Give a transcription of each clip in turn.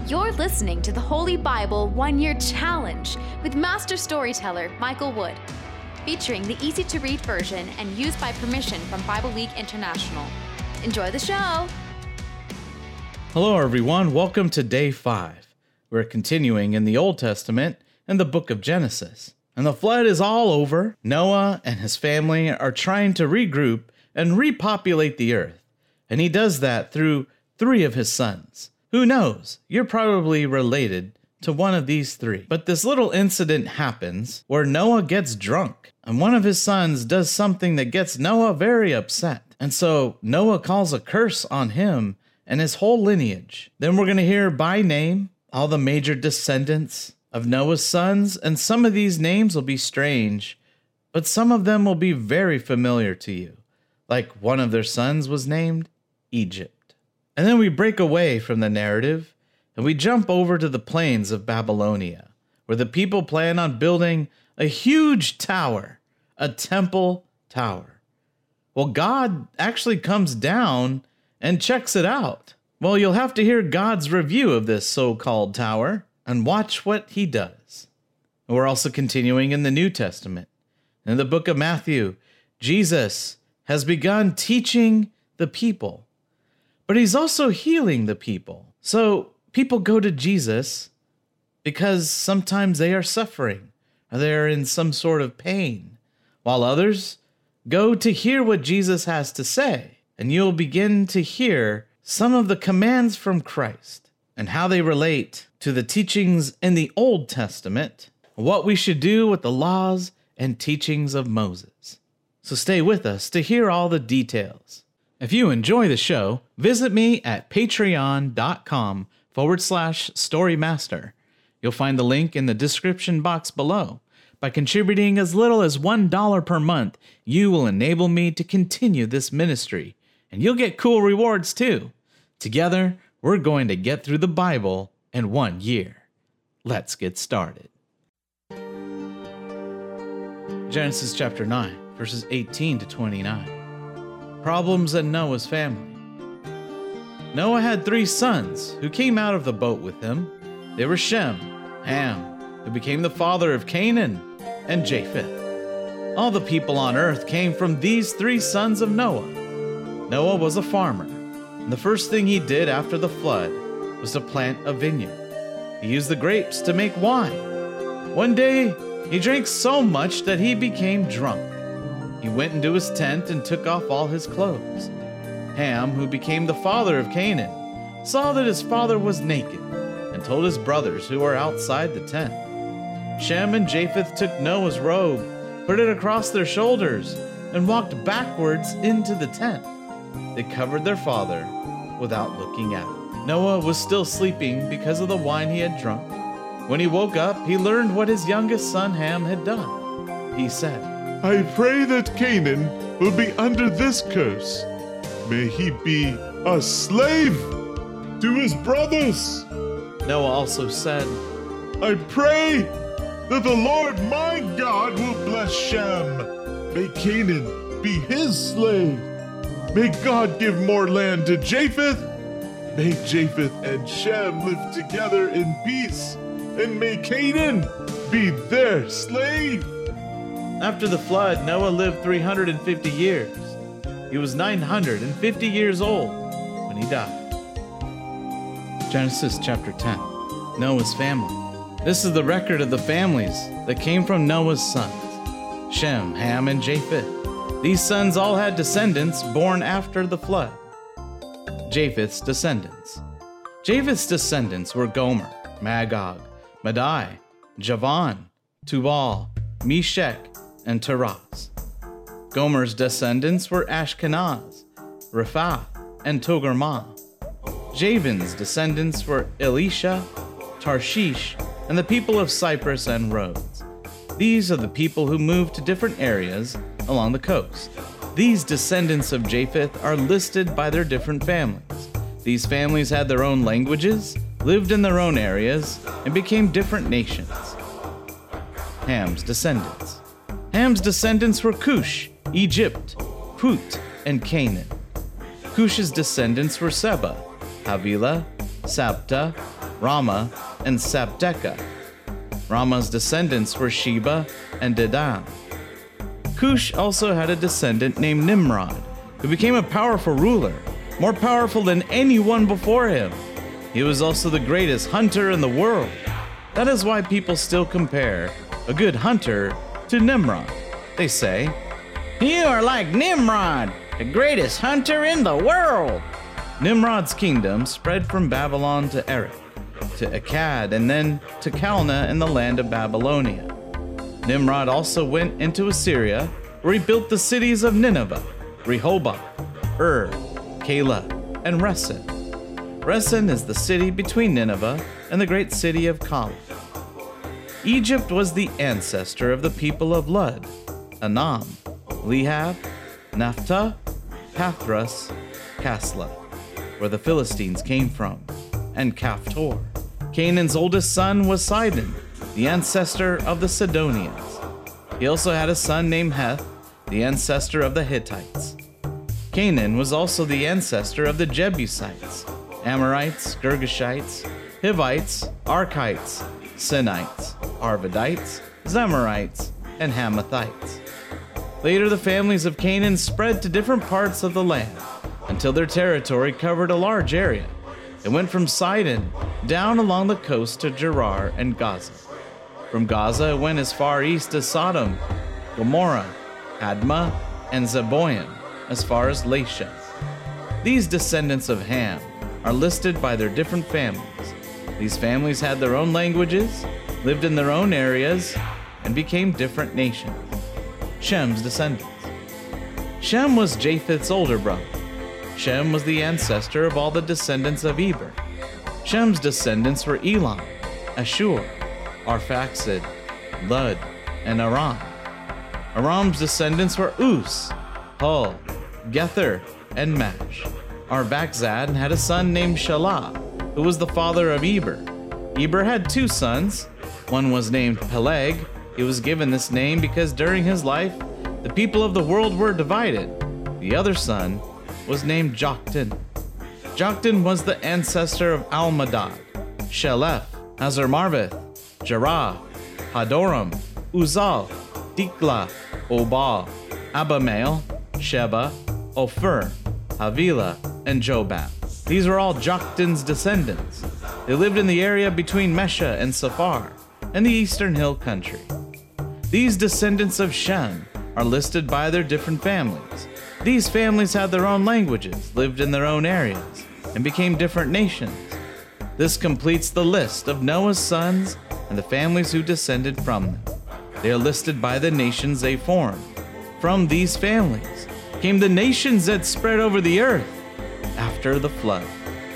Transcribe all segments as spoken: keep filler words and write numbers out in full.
You're listening to the Holy Bible One-Year Challenge with Master Storyteller Michael Wood, featuring the easy-to-read version and used by permission from Bible League International. Enjoy the show! Hello everyone, welcome to day five. We're continuing in the Old Testament and the book of Genesis. And the flood is all over. Noah and his family are trying to regroup and repopulate the earth. And he does that through three of his sons. Who knows? You're probably related to one of these three. But this little incident happens where Noah gets drunk. And one of his sons does something that gets Noah very upset. And so Noah calls a curse on him and his whole lineage. Then we're going to hear by name all the major descendants of Noah's sons. And some of these names will be strange, but some of them will be very familiar to you. Like one of their sons was named Egypt. And then we break away from the narrative and we jump over to the plains of Babylonia, where the people plan on building a huge tower, a temple tower. Well, God actually comes down and checks it out. Well, you'll have to hear God's review of this so-called tower and watch what he does. And we're also continuing in the New Testament. In the book of Matthew, Jesus has begun teaching the people. But he's also healing the people. So people go to Jesus because sometimes they are suffering or they're in some sort of pain, while others go to hear what Jesus has to say. And you'll begin to hear some of the commands from Christ and how they relate to the teachings in the Old Testament, what we should do with the laws and teachings of Moses. So stay with us to hear all the details. If you enjoy the show, visit me at patreon.com forward slash storymaster. You'll find the link in the description box below. By contributing as little as one dollar per month, you will enable me to continue this ministry, and you'll get cool rewards too. Together, we're going to get through the Bible in one year. Let's get started. Genesis chapter nine, verses eighteen to twenty-nine. Problems in Noah's family. Noah had three sons who came out of the boat with him. They were Shem, Ham, who became the father of Canaan, and Japheth. All the people on earth came from these three sons of Noah. Noah was a farmer, and the first thing he did after the flood was to plant a vineyard. He used the grapes to make wine. One day, he drank so much that he became drunk. He went into his tent and took off all his clothes. Ham, who became the father of Canaan, saw that his father was naked and told his brothers who were outside the tent. Shem and Japheth took Noah's robe, put it across their shoulders, and walked backwards into the tent. They covered their father without looking at him. Noah was still sleeping because of the wine he had drunk. When he woke up, he learned what his youngest son Ham had done. He said, I pray that Canaan will be under this curse. May he be a slave to his brothers. Noah also said, I pray that the Lord my God will bless Shem. May Canaan be his slave. May God give more land to Japheth. May Japheth and Shem live together in peace. And may Canaan be their slave. After the flood, Noah lived three hundred fifty years. He was nine hundred fifty years old when he died. Genesis chapter ten. Noah's family. This is the record of the families that came from Noah's sons, Shem, Ham, and Japheth. These sons all had descendants born after the flood. Japheth's descendants. Japheth's descendants were Gomer, Magog, Madai, Javan, Tubal, Meshech, and Tiras. Gomer's descendants were Ashkenaz, Rephath, and Togarmah. Javan's descendants were Elisha, Tarshish, and the people of Cyprus and Rhodes. These are the people who moved to different areas along the coast. These descendants of Japheth are listed by their different families. These families had their own languages, lived in their own areas, and became different nations. Ham's descendants. Ham's descendants were Cush, Egypt, Put, and Canaan. Cush's descendants were Seba, Havilah, Sabta, Rama, and Sabteka. Rama's descendants were Sheba and Dedan. Cush also had a descendant named Nimrod, who became a powerful ruler, more powerful than anyone before him. He was also the greatest hunter in the world. That is why people still compare a good hunter to Nimrod. They say, "You are like Nimrod, the greatest hunter in the world." Nimrod's kingdom spread from Babylon to Erech, to Akkad, and then to Calneh in the land of Babylonia. Nimrod also went into Assyria, where he built the cities of Nineveh, Rehoboth, Ur, Calah, and Resen. Resen is the city between Nineveh and the great city of Calah. Egypt was the ancestor of the people of Lud, Anam, Lehab, Naphtah, Pathros, Caslah, where the Philistines came from, and Caphtor. Canaan's oldest son was Sidon, the ancestor of the Sidonians. He also had a son named Heth, the ancestor of the Hittites. Canaan was also the ancestor of the Jebusites, Amorites, Girgashites, Hivites, Archites, Sinites, Arvadites, Zemarites, and Hamathites. Later, the families of Canaan spread to different parts of the land until their territory covered a large area. It went from Sidon down along the coast to Gerar and Gaza. From Gaza, it went as far east as Sodom, Gomorrah, Admah, and Zeboim, as far as Lasha. These descendants of Ham are listed by their different families. These families had their own languages, lived in their own areas, and became different nations. Shem's descendants. Shem was Japheth's older brother. Shem was the ancestor of all the descendants of Eber. Shem's descendants were Elam, Ashur, Arphaxad, Lud, and Aram. Aram's descendants were Us, Hul, Gether, and Mash. Arphaxad had a son named Shelah, who was the father of Eber. Eber had two sons. One was named Peleg. He was given this name because during his life, the people of the world were divided. The other son was named Joktan. Joktan was the ancestor of Almadad, Sheleph, Hazarmarveth, Jerah, Hadoram, Uzal, Diklah, Obal, Abimael, Sheba, Ophir, Havilah, and Jobab. These were all Joktan's descendants. They lived in the area between Mesha and Saphar, and the eastern hill country. These descendants of Shem are listed by their different families. These families had their own languages, lived in their own areas, and became different nations. This completes the list of Noah's sons and the families who descended from them. They are listed by the nations they formed. From these families came the nations that spread over the earth after the flood.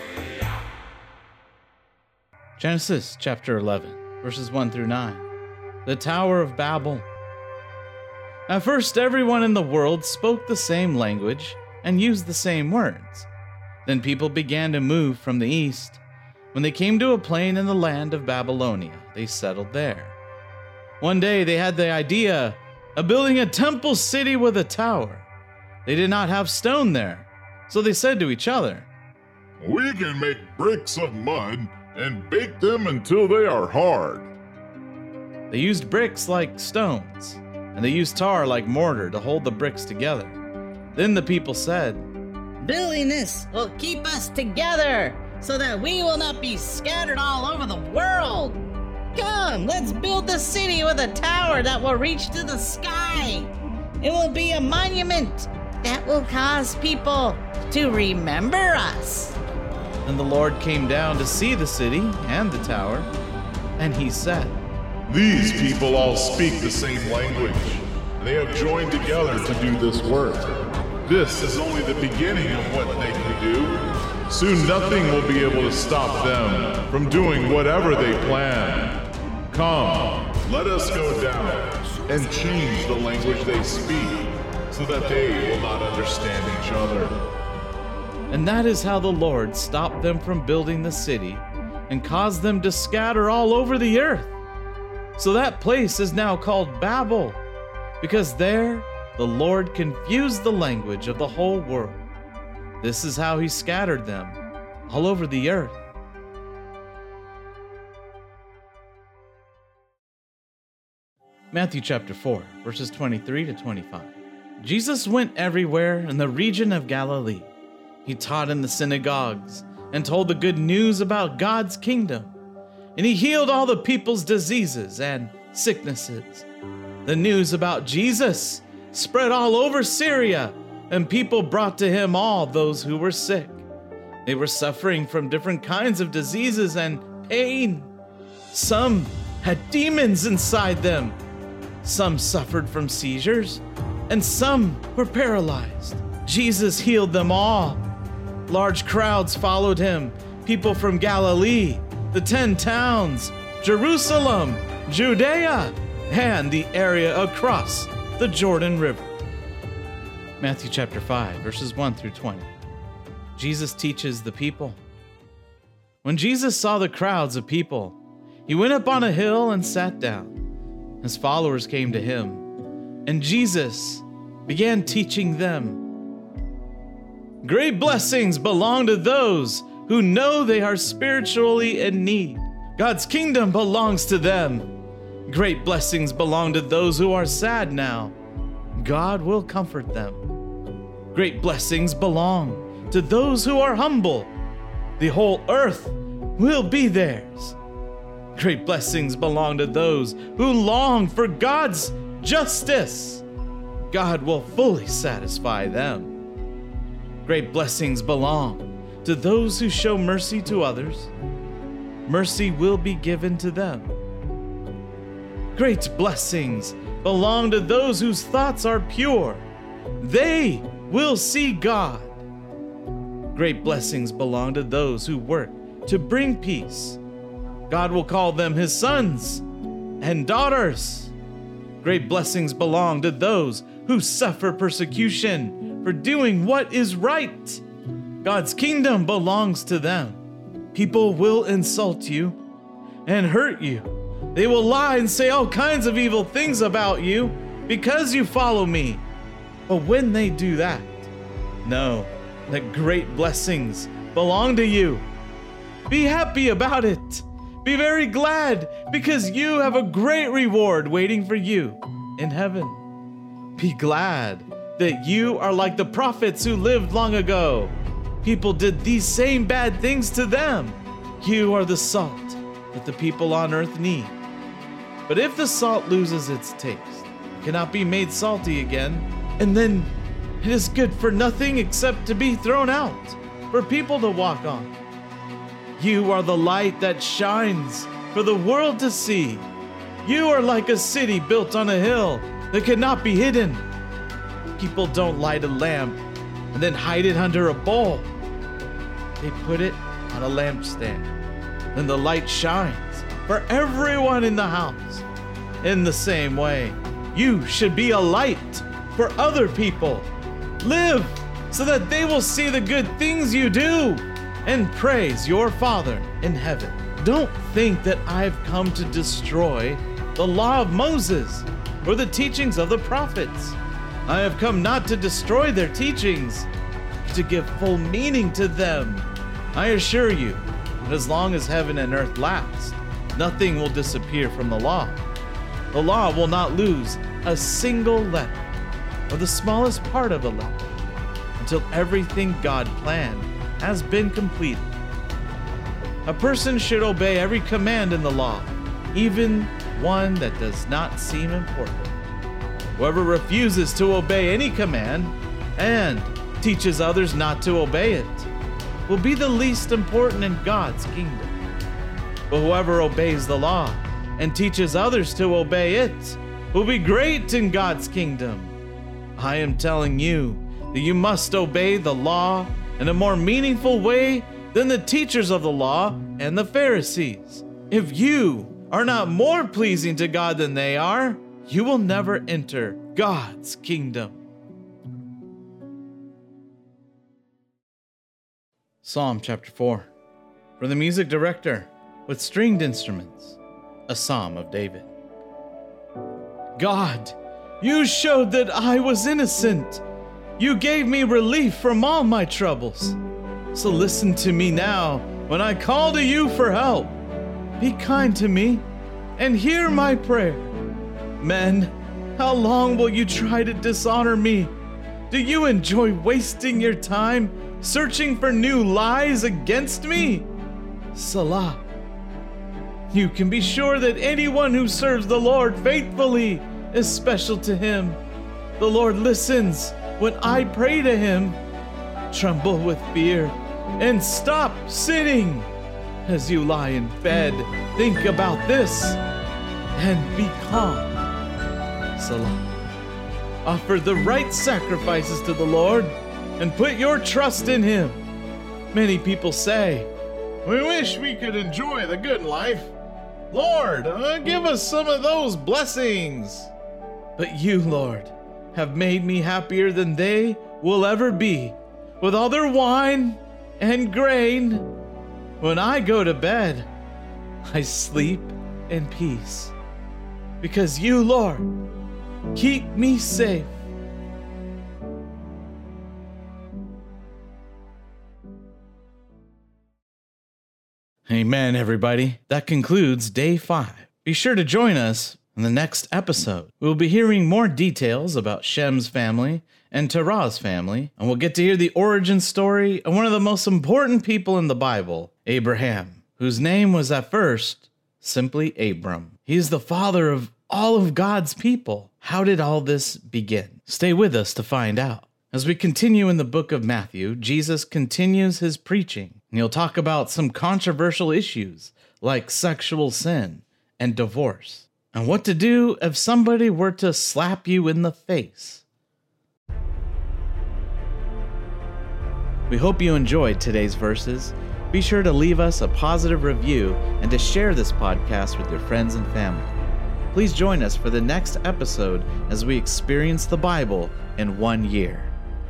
Genesis chapter eleven, verses one through nine. The Tower of Babel. At first, everyone in the world spoke the same language and used the same words. Then people began to move from the east. When they came to a plain in the land of Babylonia, they settled there. One day they had the idea of building a temple city with a tower. They did not have stone there, so they said to each other, "We can make bricks of mud and bake them until they are hard." They used bricks like stones, and they used tar like mortar to hold the bricks together. Then the people said, "Building this will keep us together so that we will not be scattered all over the world. Come, let's build the city with a tower that will reach to the sky. It will be a monument that will cause people to remember us." And the Lord came down to see the city and the tower, and he said, These people all speak the same language. They have joined together to do this work. This is only the beginning of what they can do. Soon nothing will be able to stop them from doing whatever they plan. Come, let us go down and change the language they speak so that they will not understand each other. And that is how the Lord stopped them from building the city and caused them to scatter all over the earth. So that place is now called Babel, because there the Lord confused the language of the whole world. This is how he scattered them all over the earth. Matthew chapter four, verses twenty-three to twenty-five. Jesus went everywhere in the region of Galilee. He taught in the synagogues and told the good news about God's kingdom. And he healed all the people's diseases and sicknesses. The news about Jesus spread all over Syria, and people brought to him all those who were sick. They were suffering from different kinds of diseases and pain. Some had demons inside them. Some suffered from seizures, and some were paralyzed. Jesus healed them all. Large crowds followed him, people from Galilee, the ten towns, Jerusalem, Judea, and the area across the Jordan River. Matthew chapter five, verses one through twenty. Jesus teaches the people. When Jesus saw the crowds of people, he went up on a hill and sat down. His followers came to him, and Jesus began teaching them. Great blessings belong to those who know they are spiritually in need. God's kingdom belongs to them. Great blessings belong to those who are sad now. God will comfort them. Great blessings belong to those who are humble. The whole earth will be theirs. Great blessings belong to those who long for God's justice. God will fully satisfy them. Great blessings belong to those who show mercy to others. Mercy will be given to them. Great blessings belong to those whose thoughts are pure. They will see God. Great blessings belong to those who work to bring peace. God will call them his sons and daughters. Great blessings belong to those who suffer persecution for doing what is right. God's kingdom belongs to them. People will insult you and hurt you. They will lie and say all kinds of evil things about you because you follow me. But when they do that, know that great blessings belong to you. Be happy about it. Be very glad because you have a great reward waiting for you in heaven. Be glad that you are like the prophets who lived long ago. People did these same bad things to them. You are the salt that the people on earth need. But if the salt loses its taste, it cannot be made salty again, and then it is good for nothing except to be thrown out for people to walk on. You are the light that shines for the world to see. You are like a city built on a hill that cannot be hidden. People don't light a lamp and then hide it under a bowl. They put it on a lampstand. Then the light shines for everyone in the house. In the same way, you should be a light for other people. Live so that they will see the good things you do and praise your Father in heaven. Don't think that I've come to destroy the law of Moses or the teachings of the prophets. I have come not to destroy their teachings, but to give full meaning to them. I assure you that as long as heaven and earth last, nothing will disappear from the law. The law will not lose a single letter or the smallest part of a letter until everything God planned has been completed. A person should obey every command in the law, even one that does not seem important. Whoever refuses to obey any command and teaches others not to obey it will be the least important in God's kingdom. But whoever obeys the law and teaches others to obey it will be great in God's kingdom. I am telling you that you must obey the law in a more meaningful way than the teachers of the law and the Pharisees. If you are not more pleasing to God than they are, you will never enter God's kingdom. Psalm chapter four. For the music director with stringed instruments, a psalm of David. God, you showed that I was innocent. You gave me relief from all my troubles. So listen to me now when I call to you for help. Be kind to me and hear my prayer. Men, how long will you try to dishonor me? Do you enjoy wasting your time searching for new lies against me? Selah. You can be sure that anyone who serves the Lord faithfully is special to him. The Lord listens when I pray to him. Tremble with fear and stop sinning. As you lie in bed, think about this and be calm. Selah. Offer the right sacrifices to the Lord and put your trust in him. Many people say, "We wish we could enjoy the good life. Lord, uh, give us some of those blessings." But you, Lord, have made me happier than they will ever be with all their wine and grain. When I go to bed, I sleep in peace, because you, Lord, keep me safe. Amen, everybody. That concludes day five. Be sure to join us in the next episode. We'll be hearing more details about Shem's family and Terah's family, and we'll get to hear the origin story of one of the most important people in the Bible, Abraham, whose name was at first simply Abram. He is the father of all of God's people. How did all this begin? Stay with us to find out. As we continue in the book of Matthew, Jesus continues his preaching, and he'll talk about some controversial issues like sexual sin and divorce, and what to do if somebody were to slap you in the face. We hope you enjoyed today's verses. Be sure to leave us a positive review and to share this podcast with your friends and family. Please join us for the next episode as we experience the Bible in one year.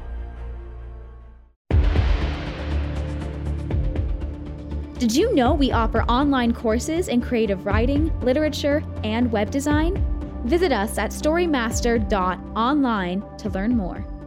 Did you know we offer online courses in creative writing, literature, and web design? Visit us at storymaster dot online to learn more.